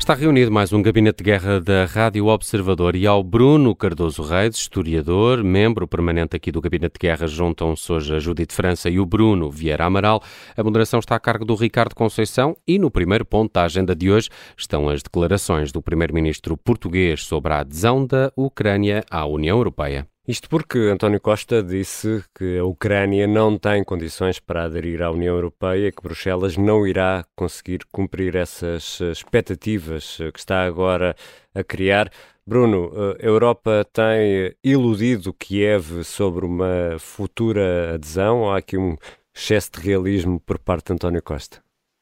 Está reunido mais um gabinete de guerra da Rádio Observador e ao Bruno Cardoso Reis, historiador, membro permanente aqui do gabinete de guerra, juntam-se hoje a Judite França e o Bruno Vieira Amaral. A moderação está a cargo do Ricardo Conceição e no primeiro ponto da agenda de hoje estão as declarações do primeiro-ministro português sobre a adesão da Ucrânia à União Europeia. Isto porque António Costa disse que a Ucrânia não tem condições para aderir à União Europeia e que Bruxelas não irá conseguir cumprir essas expectativas que está agora a criar. Bruno, a Europa tem iludido Kiev sobre uma futura adesão ou há aqui um excesso de realismo por parte de António Costa?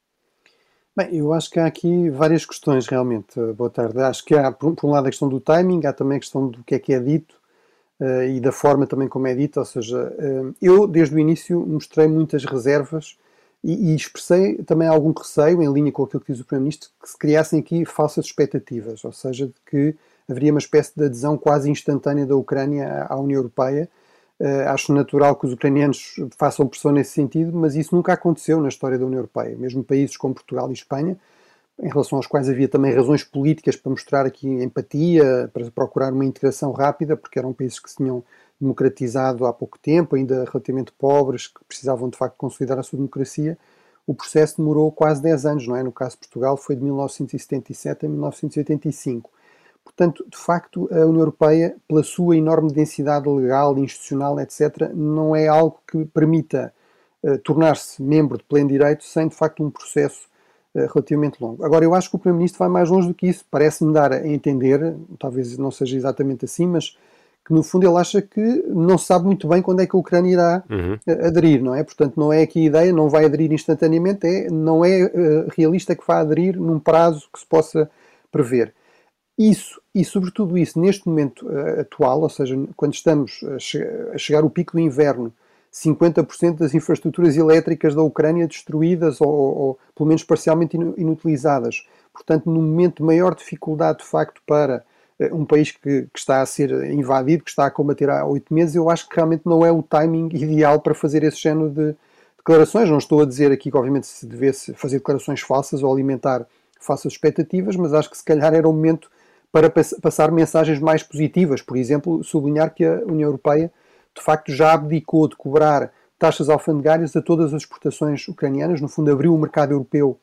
Bem, eu acho que há aqui várias questões realmente. Boa tarde. Acho que há, por um lado, a questão do timing, há também a questão do que é dito. E da forma também como é dita, ou seja, eu desde o início mostrei muitas reservas e expressei também algum receio, em linha com aquilo que diz o Primeiro-Ministro, que se criassem aqui falsas expectativas, ou seja, de que haveria uma espécie de adesão quase instantânea da Ucrânia à União Europeia. Acho natural que os ucranianos façam pressão nesse sentido, mas isso nunca aconteceu na história da União Europeia. Mesmo países como Portugal e Espanha, em relação aos quais havia também razões políticas para mostrar aqui empatia, para procurar uma integração rápida, porque eram países que se tinham democratizado há pouco tempo, ainda relativamente pobres, que precisavam de facto consolidar a sua democracia. O processo demorou quase 10 anos, não é? No caso de Portugal foi de 1977 a 1985. Portanto, de facto, a União Europeia, pela sua enorme densidade legal, institucional, etc., não é algo que permita tornar-se membro de pleno direito sem, de facto, um processo relativamente longo. Agora, eu acho que o Primeiro-Ministro vai mais longe do que isso. Parece-me dar a entender, talvez não seja exatamente assim, mas que no fundo ele acha que não se sabe muito bem quando é que a Ucrânia irá aderir, não é? Portanto, não é aqui a ideia, não vai aderir instantaneamente, não é realista que vá aderir num prazo que se possa prever. Isso, e sobretudo isso, neste momento atual, ou seja, quando estamos a chegar ao pico do inverno, 50% das infraestruturas elétricas da Ucrânia destruídas ou pelo menos parcialmente inutilizadas. Portanto, num momento de maior dificuldade, de facto, para um país que está a ser invadido, que está a combater há 8 meses, eu acho que realmente não é o timing ideal para fazer esse género de declarações. Não estou a dizer aqui que, obviamente, se devesse fazer declarações falsas ou alimentar falsas expectativas, mas acho que, se calhar, era o momento para passar mensagens mais positivas. Por exemplo, sublinhar que a União Europeia de facto já abdicou de cobrar taxas alfandegárias a todas as exportações ucranianas, no fundo abriu o mercado europeu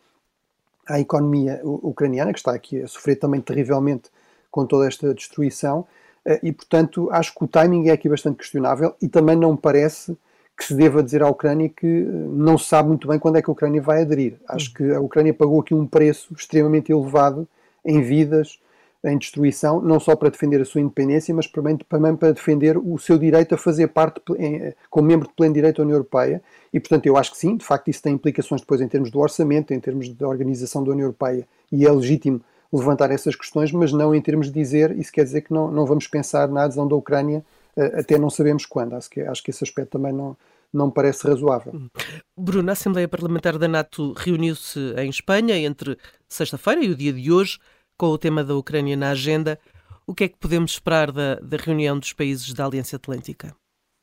à economia ucraniana, que está aqui a sofrer também terrivelmente com toda esta destruição, e portanto acho que o timing é aqui bastante questionável e também não me parece que se deva dizer à Ucrânia que não se sabe muito bem quando é que a Ucrânia vai aderir. Acho que a Ucrânia pagou aqui um preço extremamente elevado em vidas, em destruição, não só para defender a sua independência, mas também para defender o seu direito a fazer parte, como membro de pleno direito da União Europeia. E, portanto, eu acho que sim, de facto isso tem implicações depois em termos do orçamento, em termos da organização da União Europeia, e é legítimo levantar essas questões, mas não em termos de dizer, isso quer dizer que não vamos pensar na adesão da Ucrânia, até não sabemos quando. Acho que esse aspecto também não me parece razoável. Bruno, a Assembleia Parlamentar da NATO reuniu-se em Espanha entre sexta-feira e o dia de hoje, com o tema da Ucrânia na agenda. O que é que podemos esperar da reunião dos países da Aliança Atlântica?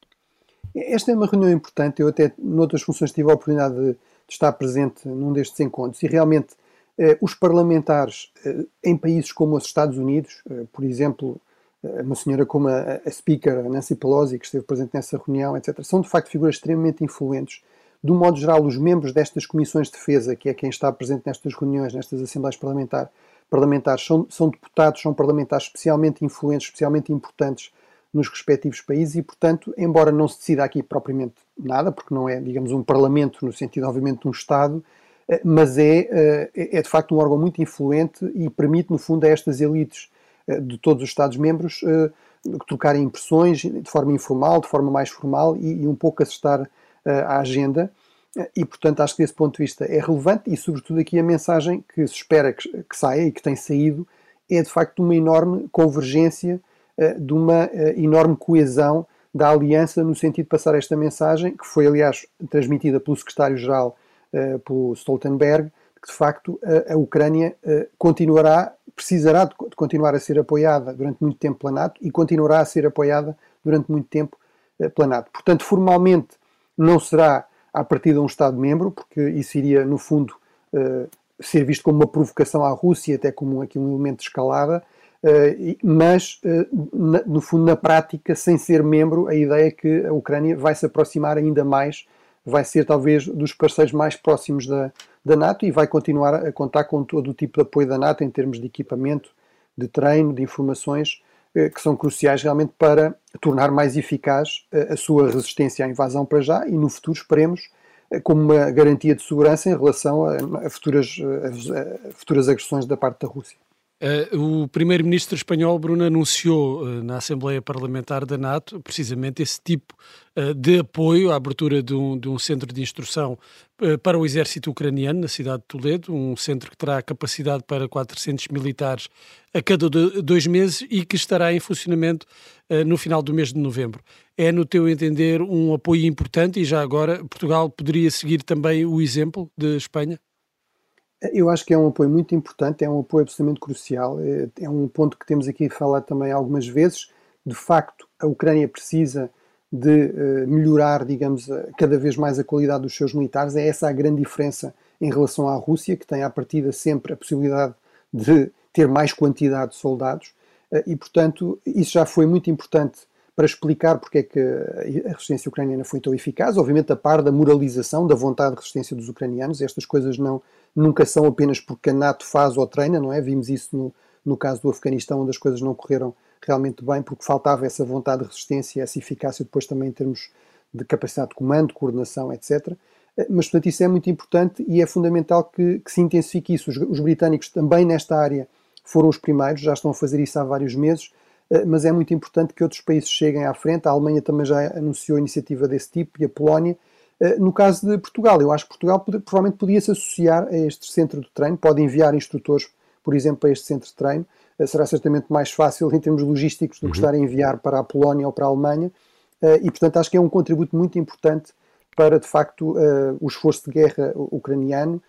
Esta é uma reunião importante. Eu até, noutras funções, tive a oportunidade de estar presente num destes encontros e realmente os parlamentares em países como os Estados Unidos, por exemplo, uma senhora como a Speaker, Nancy Pelosi, que esteve presente nessa reunião, etc., são de facto figuras extremamente influentes. De um modo geral, os membros destas comissões de defesa, que é quem está presente nestas reuniões, nestas assembleias parlamentares, são deputados, são parlamentares especialmente influentes, especialmente importantes nos respectivos países e, portanto, embora não se decida aqui propriamente nada, porque não é, digamos, um parlamento no sentido, obviamente, de um Estado, mas é de facto um órgão muito influente e permite, no fundo, a estas elites de todos os Estados-membros trocarem impressões de forma informal, de forma mais formal e um pouco assestar à agenda. E, portanto, acho que desse ponto de vista é relevante e, sobretudo, aqui a mensagem que se espera que saia e que tem saído é, de facto, de uma enorme convergência, de uma enorme coesão da aliança no sentido de passar esta mensagem, que foi, aliás, transmitida pelo secretário-geral, pelo Stoltenberg, que, de facto, a Ucrânia precisará de continuar a ser apoiada durante muito tempo pela NATO e continuará a ser apoiada durante muito tempo pela NATO. Portanto, formalmente, não será a partir de um Estado-membro, porque isso iria, no fundo, ser visto como uma provocação à Rússia, até como aqui um elemento de escalada, mas, no fundo, na prática, sem ser membro, a ideia é que a Ucrânia vai se aproximar ainda mais, vai ser talvez dos parceiros mais próximos da NATO e vai continuar a contar com todo o tipo de apoio da NATO em termos de equipamento, de treino, de informações, que são cruciais realmente para tornar mais eficaz a sua resistência à invasão para já e no futuro, esperemos, como uma garantia de segurança em relação a futuras agressões da parte da Rússia. O primeiro-ministro espanhol, Bruno, anunciou na Assembleia Parlamentar da NATO precisamente esse tipo de apoio à abertura de um centro de instrução para o exército ucraniano na cidade de Toledo, um centro que terá capacidade para 400 militares a cada 2 meses e que estará em funcionamento no final do mês de novembro. É, no teu entender, um apoio importante e já agora Portugal poderia seguir também o exemplo de Espanha? Eu acho que é um apoio muito importante, é um apoio absolutamente crucial, é um ponto que temos aqui falado também algumas vezes. De facto, a Ucrânia precisa de melhorar, digamos, cada vez mais a qualidade dos seus militares. É essa a grande diferença em relação à Rússia, que tem à partida sempre a possibilidade de ter mais quantidade de soldados, e portanto isso já foi muito importante para explicar porque é que a resistência ucraniana foi tão eficaz, obviamente a par da moralização, da vontade de resistência dos ucranianos. Estas coisas nunca são apenas porque a NATO faz ou treina, não é? Vimos isso no caso do Afeganistão, onde as coisas não correram realmente bem, porque faltava essa vontade de resistência, essa eficácia depois também em termos de capacidade de comando, coordenação, etc. Mas, portanto, isso é muito importante e é fundamental que se intensifique isso. Os britânicos também nesta área foram os primeiros, já estão a fazer isso há vários meses, mas é muito importante que outros países cheguem à frente. A Alemanha também já anunciou iniciativa desse tipo e a Polónia. No caso de Portugal, eu acho que Portugal provavelmente podia se associar a este centro de treino, pode enviar instrutores, por exemplo, para este centro de treino. Será certamente mais fácil em termos logísticos do que estar a enviar para a Polónia ou para a Alemanha, e portanto acho que é um contributo muito importante para de facto o esforço de guerra ucraniano,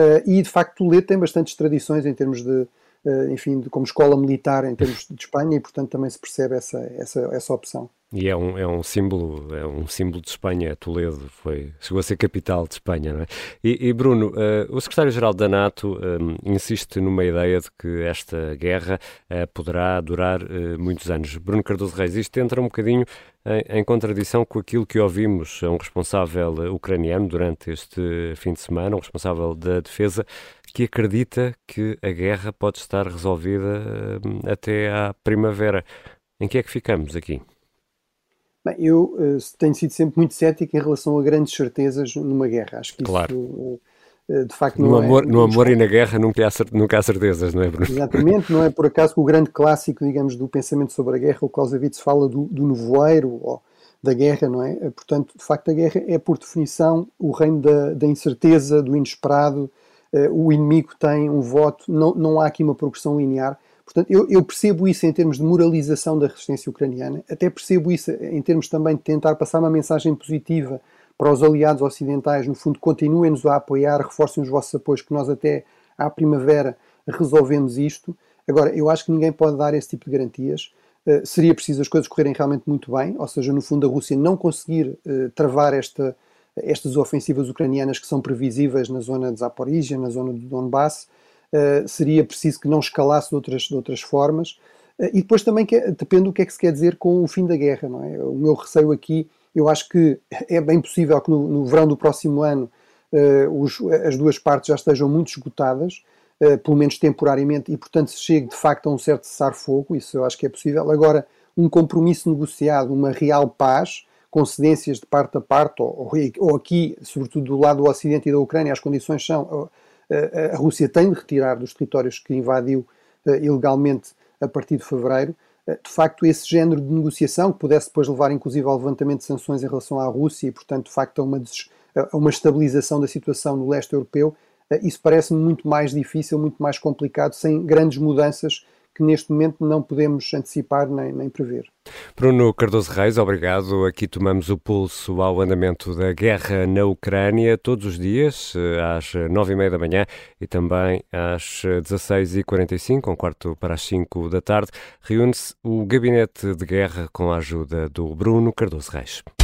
e de facto Toledo tem bastantes tradições em termos de, enfim, como escola militar em termos de Espanha, e portanto também se percebe essa opção. E é um símbolo de Espanha. Toledo chegou a ser capital de Espanha, não é? E Bruno, o secretário-geral da NATO insiste numa ideia de que esta guerra poderá durar muitos anos. Bruno Cardoso Reis, isto entra um bocadinho em contradição com aquilo que ouvimos a um responsável ucraniano durante este fim de semana, um responsável da defesa, que acredita que a guerra pode estar resolvida até à primavera. Em que é que ficamos aqui? Bem, eu tenho sido sempre muito cético em relação a grandes certezas numa guerra. Acho que claro. Isso, de facto, no amor e na guerra nunca há certezas, não é, Bruno? Exatamente, não é por acaso que o grande clássico, digamos, do pensamento sobre a guerra, o Clausewitz, fala do nevoeiro ou da guerra, não é? Portanto, de facto, a guerra é, por definição, o reino da incerteza, do inesperado. O inimigo tem um voto, não há aqui uma progressão linear. Portanto, eu percebo isso em termos de moralização da resistência ucraniana, até percebo isso em termos também de tentar passar uma mensagem positiva para os aliados ocidentais, no fundo, continuem-nos a apoiar, reforcem os vossos apoios, que nós até à primavera resolvemos isto. Agora, eu acho que ninguém pode dar esse tipo de garantias. Seria preciso as coisas correrem realmente muito bem, ou seja, no fundo, a Rússia não conseguir travar estas ofensivas ucranianas que são previsíveis na zona de Zaporizhia, na zona do Donbass. Seria preciso que não escalasse de outras formas, e depois também depende do que é que se quer dizer com o fim da guerra, não é? O meu receio aqui, eu acho que é bem possível que no verão do próximo ano as duas partes já estejam muito esgotadas, pelo menos temporariamente, e portanto se chegue de facto a um certo cessar-fogo. Isso eu acho que é possível. Agora, um compromisso negociado, uma real paz, com cedências de parte a parte, ou aqui, sobretudo do lado do Ocidente e da Ucrânia, as condições são... A Rússia tem de retirar dos territórios que invadiu ilegalmente a partir de fevereiro. De facto, esse género de negociação, que pudesse depois levar inclusive ao levantamento de sanções em relação à Rússia e, portanto, de facto, a uma estabilização da situação no leste europeu, isso parece-me muito mais difícil, muito mais complicado, sem grandes mudanças que neste momento não podemos antecipar nem prever. Bruno Cardoso Reis, obrigado. Aqui tomamos o pulso ao andamento da guerra na Ucrânia todos os dias, às 9h30 da manhã e também às 16h45, um quarto para as 5 da tarde. Reúne-se o Gabinete de Guerra com a ajuda do Bruno Cardoso Reis.